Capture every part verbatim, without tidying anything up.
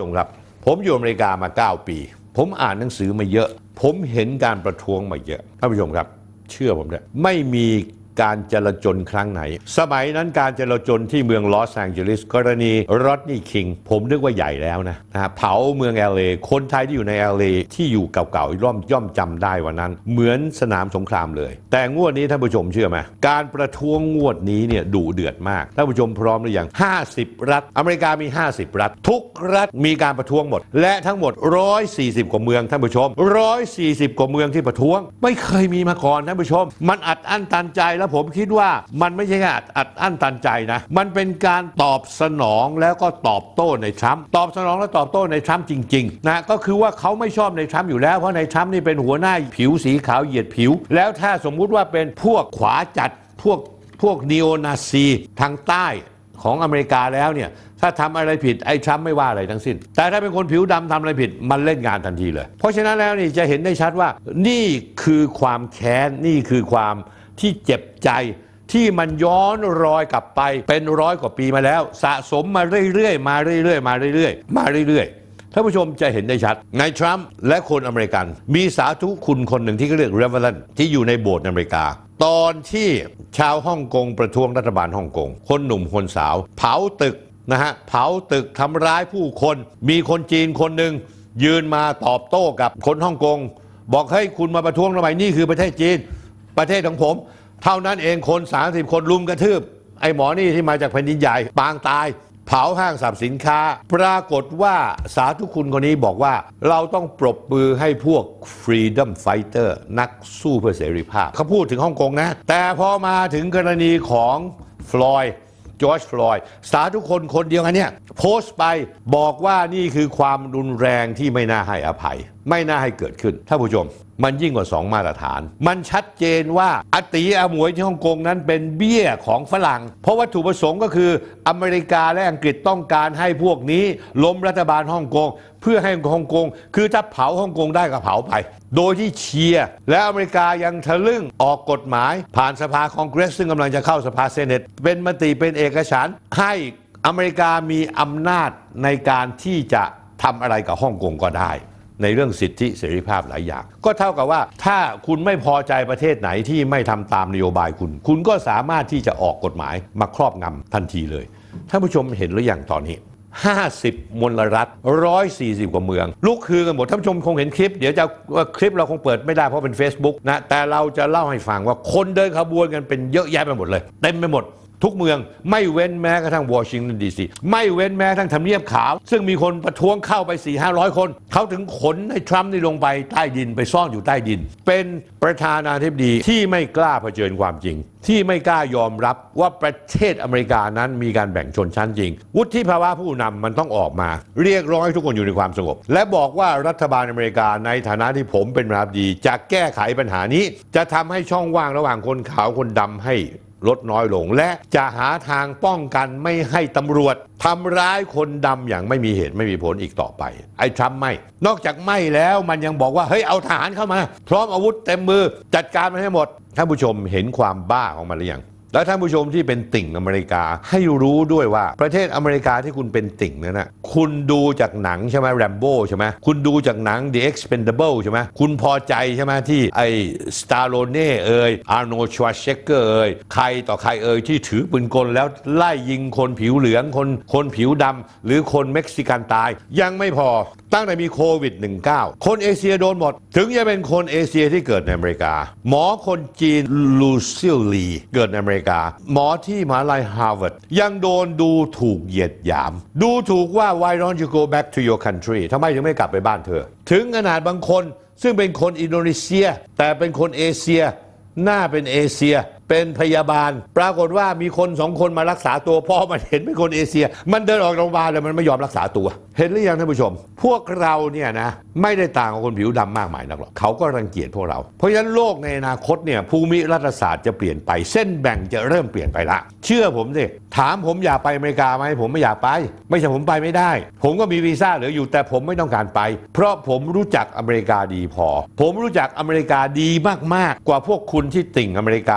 มครับผมอยู่อเมริกามาเก้าปีผมอ่านหนังสือมาเยอะผมเห็นการประท้วงมาเยอะท่านผู้ชมครับเชื่อผมเลยไม่มีการจลาจลครั้งไหนสมัยนั้นการจลาจลที่เมืองลอสแองเจลิสกรณีรอดนี่คิงผมนึกว่าใหญ่แล้วนะนะเผาเมือง แอล เอ คนไทยที่อยู่ใน แอล เอ ที่อยู่เก่าๆย่อมย่อมจำได้วันนั้นเหมือนสนามสงครามเลยแต่งวดนี้ท่านผู้ชมเชื่อไหมการประท้วงงวดนี้เนี่ยดุเดือดมากท่านผู้ชมพร้อมหรือยังห้าสิบรัฐอเมริกามีห้าสิบรัฐทุกรัฐมีการประท้วงหมดและทั้งหมดหนึ่งร้อยสี่สิบกว่าเมืองท่านผู้ชมหนึ่งร้อยสี่สิบกว่าเมืองที่ประท้วงไม่เคยมีมาก่อนท่านผู้ชมมันอัดอั้นตันใจแล้วผมคิดว่ามันไม่ใช่แค่อัดอั้นตันใจนะมันเป็นการตอบสนองแล้วก็ตอบโต้ในทรัมป์ตอบสนองและตอบโต้ในทรัมป์จริงๆนะก็คือว่าเขาไม่ชอบในทรัมป์อยู่แล้วเพราะในทรัมป์นี่เป็นหัวหน้าผิวสีขาวเหยียดผิวแล้วถ้าสมมุติว่าเป็นพวกขวาจัดพวกพวกนีโอนาซีทางใต้ของอเมริกาแล้วเนี่ยถ้าทำอะไรผิดไอ้ทรัมป์ไม่ว่าอะไรทั้งสิ้นแต่ถ้าเป็นคนผิวดำทำอะไรผิดมันเล่นงานทันทีเลยเพราะฉะนั้นแล้วนี่จะเห็นได้ชัดว่านี่คือความแค้นนี่คือความที่เจ็บใจที่มันย้อนรอยกลับไปเป็นร้อยกว่าปีมาแล้วสะสมมาเรื่อยๆมาเรื่อยๆมาเรื่อยๆมาเรื่อยๆท่านผู้ชมจะเห็นได้ชัดในทรัมป์และคนอเมริกันมีสาธุคุณคนหนึ่งที่เขาเรียกเรเวลเลนที่อยู่ในโบสถ์อเมริกาตอนที่ชาวฮ่องกงประท้วงรัฐบาลฮ่องกงคนหนุ่มคนสาวเผาตึกนะฮะเผาตึกทำร้ายผู้คนมีคนจีนคนหนึ่งยืนมาตอบโต้กับคนฮ่องกงบอกให้คุณมาประท้วงทำไมนี่คือประเทศจีนประเทศของผมเท่านั้นเองคนสามสิบคนลุมกระทืบไอ้หมอนี่ที่มาจากแผ่นดินใหญ่ปางตายเผาห้างสรรพสินค้าปรากฏว่าสาธุคุณคนนี้บอกว่าเราต้องปรบมือให้พวก Freedom Fighter นักสู้เพื่อเสรีภาพเขาพูดถึงฮ่องกงนะแต่พอมาถึงกรณีของฟลอยด์จอร์จฟลอยด์สาธุคนคนเดียวกันเนี่ยโพสต์ไปบอกว่านี่คือความรุนแรงที่ไม่น่าให้อภัยไม่น่าให้เกิดขึ้นท่านผู้ชมมันยิ่งกว่าสองมาตรฐานมันชัดเจนว่าอติอาหมวยที่ฮ่องกงนั้นเป็นเบี้ยของฝรั่งเพราะวัตถุประสงค์ก็คืออเมริกาและอังกฤษต้องการให้พวกนี้ล้มรัฐบาลฮ่องกงเพื่อให้ฮ่องกงคือถ้าเผาฮ่องกงได้ก็เผาไปโดยที่เชียร์และอเมริกายังทะลึ่งออกกฎหมายผ่านสภาคองเกรสซึ่งกำลังจะเข้าสภาเซเนตเป็นมติเป็นเอกฉันท์ให้อเมริกามีอำนาจในการที่จะทำอะไรกับฮ่องกงก็ได้ในเรื่องสิทธิเสรีภาพหลายอย่างก็เท่ากับว่าถ้าคุณไม่พอใจประเทศไหนที่ไม่ทำตามนโยบายคุณคุณก็สามารถที่จะออกกฎหมายมาครอบงำทันทีเลยท่านผู้ชมเห็นหรือยังตอนนี้ห้าสิบมลรัฐหนึ่งร้อยสี่สิบกว่าเมืองลุกฮือกันหมดท่านผู้ชมคงเห็นคลิปเดี๋ยวจะคลิปเราคงเปิดไม่ได้เพราะเป็น Facebook นะแต่เราจะเล่าให้ฟังว่าคนเดินขบวนกันเป็นเยอะแยะไปหมดเลยเต็มไปหมดทุกเมืองไม่เว้นแม้กระทั่งวอชิงตันดีซีไม่เว้นแม้กระทั่งทำเนียบขาวซึ่งมีคนประท้วงเข้าไป สี่ห้าร้อย คนเขาถึงขนให้ทรัมป์นี่ลงไปใต้ดินไปซ่อนอยู่ใต้ดินเป็นประธานาธิบดีที่ไม่กล้าเผชิญความจริงที่ไม่กล้ายอมรับว่าประเทศอเมริกานั้นมีการแบ่งชนชั้นจริงวุฒิภาวะผู้นำมันต้องออกมาเรียกร้องให้ทุกคนอยู่ในความสงบและบอกว่ารัฐบาลอเมริกาในฐานะที่ผมเป็นประธานาธิบดีจะแก้ไขปัญหานี้จะทำให้ช่องว่างระหว่างคนขาวคนดำให้ลดน้อยลงและจะหาทางป้องกันไม่ให้ตำรวจทำร้ายคนดำอย่างไม่มีเหตุไม่มีผลอีกต่อไปไอ้ทรัมป์ไม่นอกจากไม่แล้วมันยังบอกว่าเฮ้ยเอาทหารเข้ามาพร้อมอาวุธเต็มมือจัดการมันให้หมดท่านผู้ชมเห็นความบ้าของมันหรือยังและท่านผู้ชมที่เป็นติ่งอเมริกาให้รู้ด้วยว่าประเทศอเมริกาที่คุณเป็นติ่งนั้นนะคุณดูจากหนังใช่ไหมแรมโบ้ใช่ไหมคุณดูจากหนัง The Expendable ใช่ไหมคุณพอใจใช่ไหมที่ไอ้สตาร์โลเน่เอ่ยอาร์โนลด์ ชวาร์เซเกอร์เอ่ยใครต่อใครเอ่ยที่ถือปืนกลแล้วไล่ยิงคนผิวเหลืองคนคนผิวดำหรือคนเม็กซิกันตายยังไม่พอตั้งแต่มีโควิด สิบเก้า คนเอเชียโดนหมดถึงจะเป็นคนเอเชียที่เกิดในอเมริกาหมอคนจีนลูซิลลีเกิดในอเมริกาหมอที่มหาลัยฮาร์วาร์ดยังโดนดูถูกเหยียดหยามดูถูกว่า why don't you go back to your country ทำไมถึงไม่กลับไปบ้านเธอถึงขนาดบางคนซึ่งเป็นคนอินโดนีเซียแต่เป็นคนเอเชียหน้าเป็นเอเชียเป็นพยาบาลปรากฏว่ามีคนสองคนมารักษาตัวพอมันเห็นเป็นคนเอเชียมันเดินออกโรงพยาบาลเลยมันไม่ยอมรักษาตัวเห็นหรือยังท่านผู้ชมพวกเราเนี่ยนะไม่ได้ต่างกับคนผิวดำมากมายนักหรอกเขาก็รังเกียจพวกเราเพราะฉะนั้นโลกในอนาคตเนี่ยภูมิรัฐศาสตร์จะเปลี่ยนไปเส้นแบ่งจะเริ่มเปลี่ยนไปละเชื่อผมสิถามผมอยากไปอเมริกาไหมผมไม่อยากไปไม่ใช่ผมไปไม่ได้ผมก็มีวีซ่าเหลืออยู่แต่ผมไม่ต้องการไปเพราะผมรู้จักอเมริกาดีพอผมรู้จักอเมริกาดีมากๆกว่าพวกคุณที่ติ่งอเมริกาแล้วมา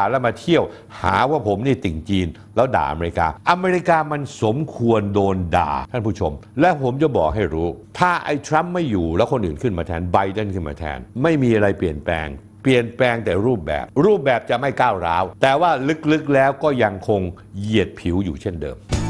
เที่ยวหาว่าผมนี่ติ่งจีนแล้วด่าอเมริกาอเมริกามันสมควรโดนด่าท่านผู้ชมและผมจะบอกให้รู้ถ้าไอ้ทรัมป์ไม่อยู่แล้วคนอื่นขึ้นมาแทนไบเดนขึ้นมาแทนไม่มีอะไรเปลี่ยนแปลงเปลี่ยนแปลงแต่รูปแบบรูปแบบจะไม่ก้าวร้าวแต่ว่าลึกๆแล้วก็ยังคงเหยียดผิวอยู่เช่นเดิม